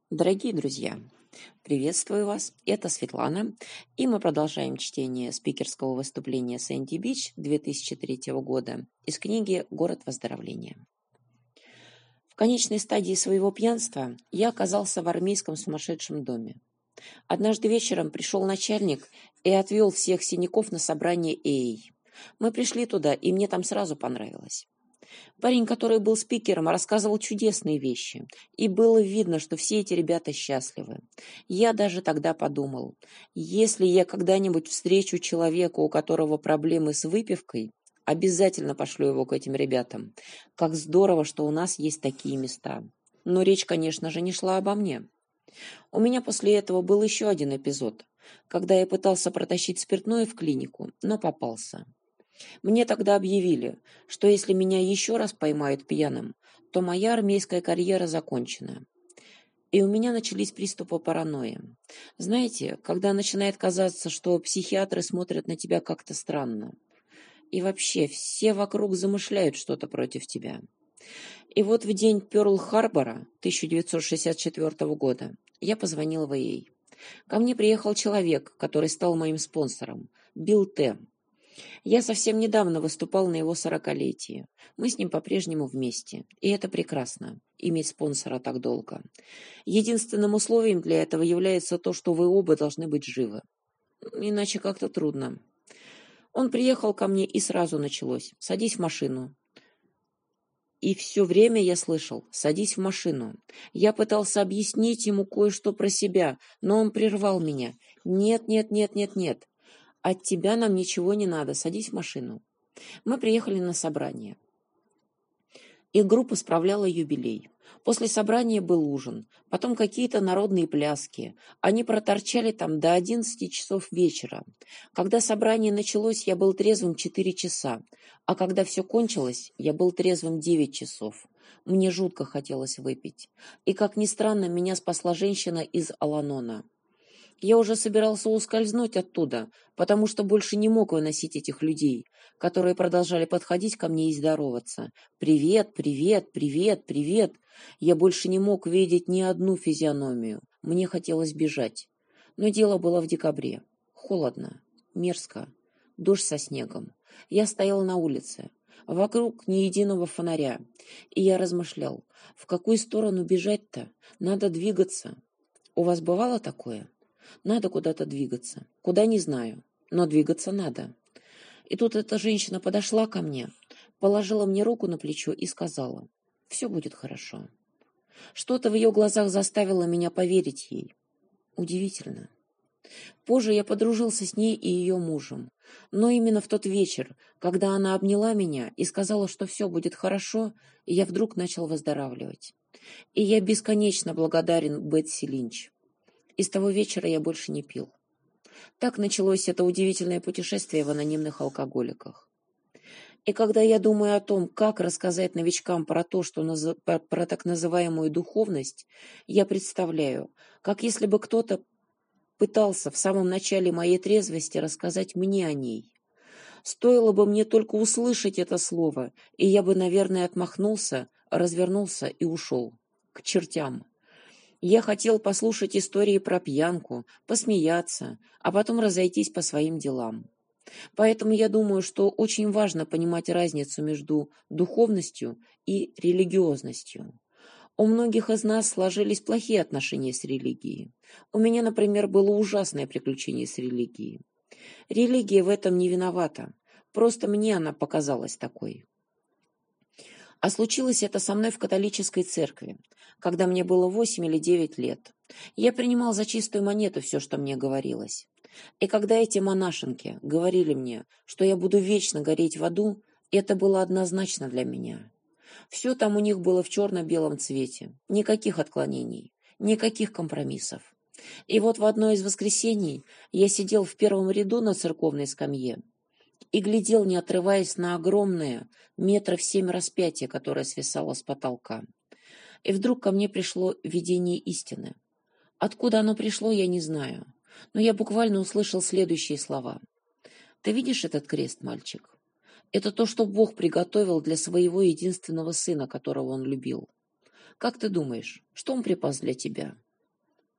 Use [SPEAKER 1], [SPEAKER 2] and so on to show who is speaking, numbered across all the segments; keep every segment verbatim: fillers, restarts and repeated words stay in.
[SPEAKER 1] Дорогие друзья, приветствую вас. Это Светлана, и мы продолжаем чтение спикерского выступления Сэнди Бич две тысячи третьего года из книги «Город выздоровления». В конечной стадии своего пьянства я оказался в армейском сумасшедшем доме. Однажды вечером пришел начальник и отвел всех синяков на собрание эй эй. Мы пришли туда, и мне там сразу понравилось. Парень, который был спикером, рассказывал чудесные вещи, и было видно, что все эти ребята счастливы. Я даже тогда подумал, если я когда-нибудь встречу человека, у которого проблемы с выпивкой, обязательно пошлю его к этим ребятам. Как здорово, что у нас есть такие места. Но речь, конечно же, не шла обо мне. У меня после этого был еще один эпизод, когда я пытался протащить спиртное в клинику, но попался. Мне тогда объявили, что если меня еще раз поймают пьяным, то моя армейская карьера закончена. И у меня начались приступы паранойи. Знаете, когда начинает казаться, что психиатры смотрят на тебя как-то странно. И вообще, все вокруг замышляют что-то против тебя. И вот в день Пёрл-Харбора тысяча девятьсот шестьдесят четвёртого года я позвонила в эй эй. Ко мне приехал человек, который стал моим спонсором, Билл Т. Я совсем недавно выступал на его сорокалетие. Мы с ним по-прежнему вместе, и это прекрасно, иметь спонсора так долго. Единственным условием для этого является то, что вы оба должны быть живы. Иначе как-то трудно. Он приехал ко мне, и сразу началось: «Садись в машину». И все время я слышал: «Садись в машину». Я пытался объяснить ему кое-что про себя, но он прервал меня: «Нет, нет, нет, нет, нет. От тебя нам ничего не надо, садись в машину». Мы приехали на собрание. Их группа справляла юбилей. После собрания был ужин, потом какие-то народные пляски. Они проторчали там до одиннадцати часов вечера. Когда собрание началось, я был трезвым четыре часа, а когда все кончилось, я был трезвым девять часов. Мне жутко хотелось выпить. И, как ни странно, меня спасла женщина из Аланона. Я уже собирался ускользнуть оттуда, потому что больше не мог выносить этих людей, которые продолжали подходить ко мне и здороваться. «Привет, привет, привет, привет!» Я больше не мог видеть ни одну физиономию. Мне хотелось бежать. Но дело было в декабре. Холодно, мерзко, дождь со снегом. Я стоял на улице. Вокруг ни единого фонаря. И я размышлял, в какую сторону бежать-то? Надо двигаться. У вас бывало такое? Надо куда-то двигаться. Куда, не знаю, но двигаться надо. И тут эта женщина подошла ко мне, положила мне руку на плечо и сказала: «Все будет хорошо». Что-то в ее глазах заставило меня поверить ей. Удивительно. Позже я подружился с ней и ее мужем. Но именно в тот вечер, когда она обняла меня и сказала, что все будет хорошо, я вдруг начал выздоравливать. И я бесконечно благодарен Бетси Линч. И с того вечера я больше не пил. Так началось это удивительное путешествие в анонимных алкоголиках. И когда я думаю о том, как рассказать новичкам про то, что наз... про, про так называемую духовность, я представляю, как если бы кто-то пытался в самом начале моей трезвости рассказать мне о ней. Стоило бы мне только услышать это слово, и я бы, наверное, отмахнулся, развернулся и ушел. К чертям. Я хотел послушать истории про пьянку, посмеяться, а потом разойтись по своим делам. Поэтому я думаю, что очень важно понимать разницу между духовностью и религиозностью. У многих из нас сложились плохие отношения с религией. У меня, например, было ужасное приключение с религией. Религия в этом не виновата. Просто мне она показалась такой. А случилось это со мной в католической церкви, когда мне было восемь или девять лет. Я принимал за чистую монету все, что мне говорилось. И когда эти монашенки говорили мне, что я буду вечно гореть в аду, это было однозначно для меня. Все там у них было в черно-белом цвете, никаких отклонений, никаких компромиссов. И вот в одно из воскресений я сидел в первом ряду на церковной скамье и глядел, не отрываясь, на огромное, метров семь распятие, которое свисало с потолка. И вдруг ко мне пришло видение истины. Откуда оно пришло, я не знаю, но я буквально услышал следующие слова. «Ты видишь этот крест, мальчик? Это то, что Бог приготовил для своего единственного сына, которого он любил. Как ты думаешь, что он припас для тебя?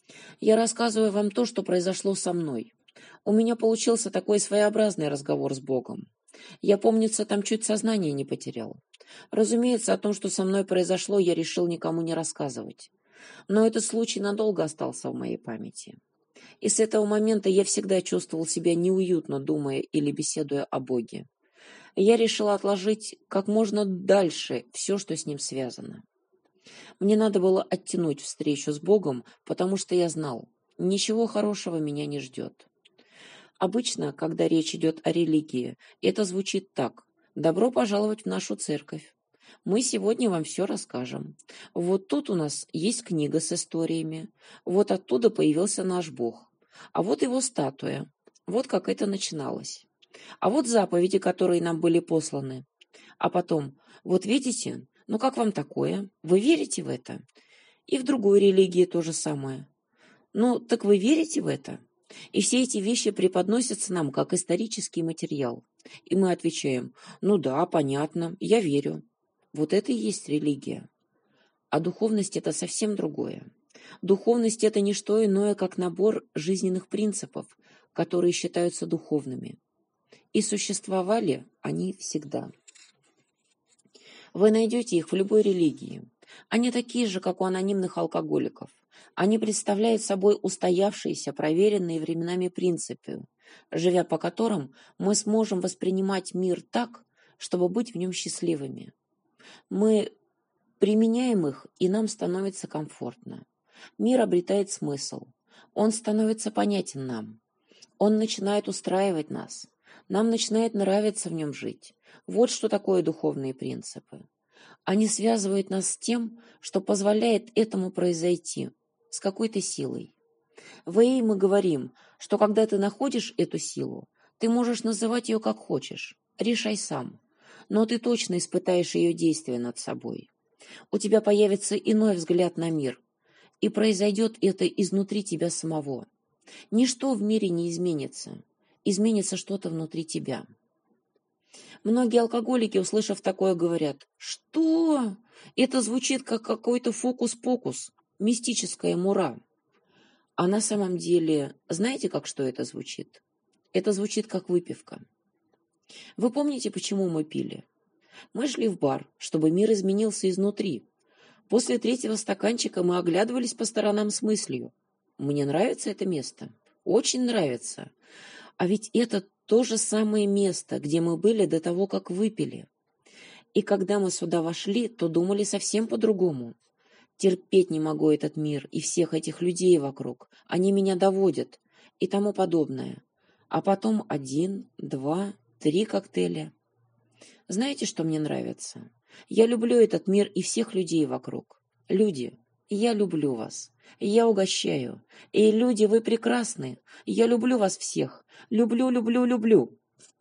[SPEAKER 1] Я рассказываю вам то, что произошло со мной. У меня получился такой своеобразный разговор с Богом. Я, помнится, там чуть сознание не потерял. Разумеется, о том, что со мной произошло, я решил никому не рассказывать. Но этот случай надолго остался в моей памяти. И с этого момента я всегда чувствовал себя неуютно, думая или беседуя о Боге. Я решил отложить как можно дальше все, что с ним связано. Мне надо было оттянуть встречу с Богом, потому что я знал, ничего хорошего меня не ждет. Обычно, когда речь идет о религии, это звучит так: «Добро пожаловать в нашу церковь. Мы сегодня вам все расскажем. Вот тут у нас есть книга с историями. Вот оттуда появился наш Бог. А вот его статуя. Вот как это начиналось. А вот заповеди, которые нам были посланы. А потом, вот видите, ну как вам такое? Вы верите в это?» И в другой религии то же самое. «Ну, так вы верите в это?» И все эти вещи преподносятся нам как исторический материал. И мы отвечаем: «Ну да, понятно, я верю». Вот это и есть религия. А духовность – это совсем другое. Духовность – это не что иное, как набор жизненных принципов, которые считаются духовными. И существовали они всегда. Вы найдете их в любой религии. Они такие же, как у анонимных алкоголиков. Они представляют собой устоявшиеся, проверенные временами принципы, живя по которым мы сможем воспринимать мир так, чтобы быть в нем счастливыми. Мы применяем их, и нам становится комфортно. Мир обретает смысл. Он становится понятен нам. Он начинает устраивать нас. Нам начинает нравиться в нем жить. Вот что такое духовные принципы. Они связывают нас с тем, что позволяет этому произойти, с какой-то силой. В эй мы говорим, что когда ты находишь эту силу, ты можешь называть ее как хочешь, решай сам, но ты точно испытаешь ее действие над собой. У тебя появится иной взгляд на мир, и произойдет это изнутри тебя самого. Ничто в мире не изменится, изменится что-то внутри тебя. Многие алкоголики, услышав такое, говорят: «Что? Это звучит как какой-то фокус-покус, мистическая мура». А на самом деле, знаете, как что это звучит? Это звучит как выпивка. Вы помните, почему мы пили? Мы шли в бар, чтобы мир изменился изнутри. После третьего стаканчика мы оглядывались по сторонам с мыслью: «Мне нравится это место, очень нравится». А ведь это то же самое место, где мы были до того, как выпили. И когда мы сюда вошли, то думали совсем по-другому. Терпеть не могу этот мир и всех этих людей вокруг. Они меня доводят и тому подобное. А потом один, два, три коктейля. Знаете, что мне нравится? Я люблю этот мир и всех людей вокруг. Люди, я люблю вас. Я угощаю. И, люди, вы прекрасны. Я люблю вас всех. Люблю, люблю, люблю.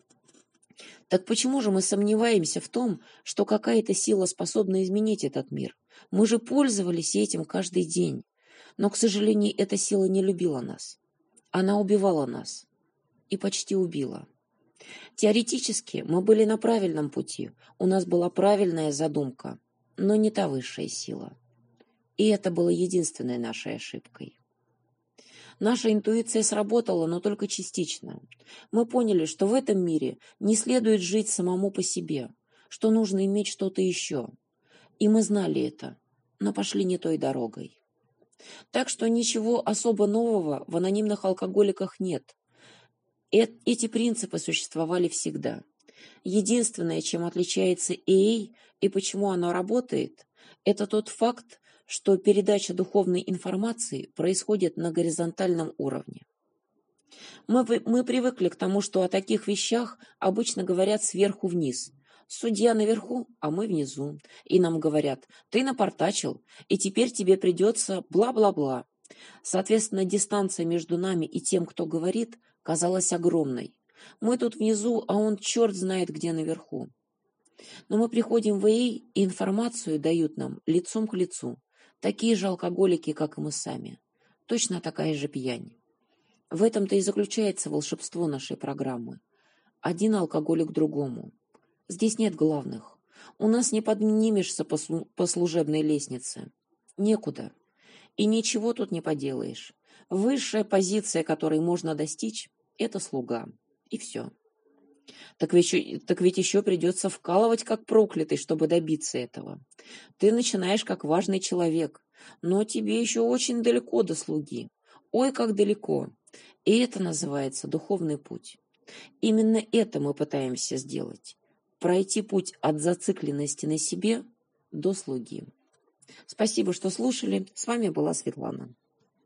[SPEAKER 1] Так почему же мы сомневаемся в том, что какая-то сила способна изменить этот мир? Мы же пользовались этим каждый день. Но, к сожалению, эта сила не любила нас. Она убивала нас. И почти убила. Теоретически мы были на правильном пути. У нас была правильная задумка, но не та высшая сила. И это было единственной нашей ошибкой. Наша интуиция сработала, но только частично. Мы поняли, что в этом мире не следует жить самому по себе, что нужно иметь что-то еще. И мы знали это, но пошли не той дорогой. Так что ничего особо нового в анонимных алкоголиках нет. Э- эти принципы существовали всегда. Единственное, чем отличается эй и почему оно работает, это тот факт, что передача духовной информации происходит на горизонтальном уровне. Мы, мы привыкли к тому, что о таких вещах обычно говорят сверху вниз. Судья наверху, а мы внизу. И нам говорят: ты напортачил, и теперь тебе придется бла-бла-бла. Соответственно, дистанция между нами и тем, кто говорит, казалась огромной. Мы тут внизу, а он черт знает где наверху. Но мы приходим в эй, и информацию дают нам лицом к лицу. Такие же алкоголики, как и мы сами. Точно такая же пьянь. В этом-то и заключается волшебство нашей программы. Один алкоголик другому. Здесь нет главных. У нас не поднимешься по, слу- по служебной лестнице. Некуда. И ничего тут не поделаешь. Высшая позиция, которой можно достичь, это слуга. И все. Так ведь, так ведь еще придется вкалывать как проклятый, чтобы добиться этого. Ты начинаешь как важный человек, но тебе еще очень далеко до слуги. Ой, как далеко. И это называется духовный путь. Именно это мы пытаемся сделать. Пройти путь от зацикленности на себе до слуги. Спасибо, что слушали. С вами была Светлана.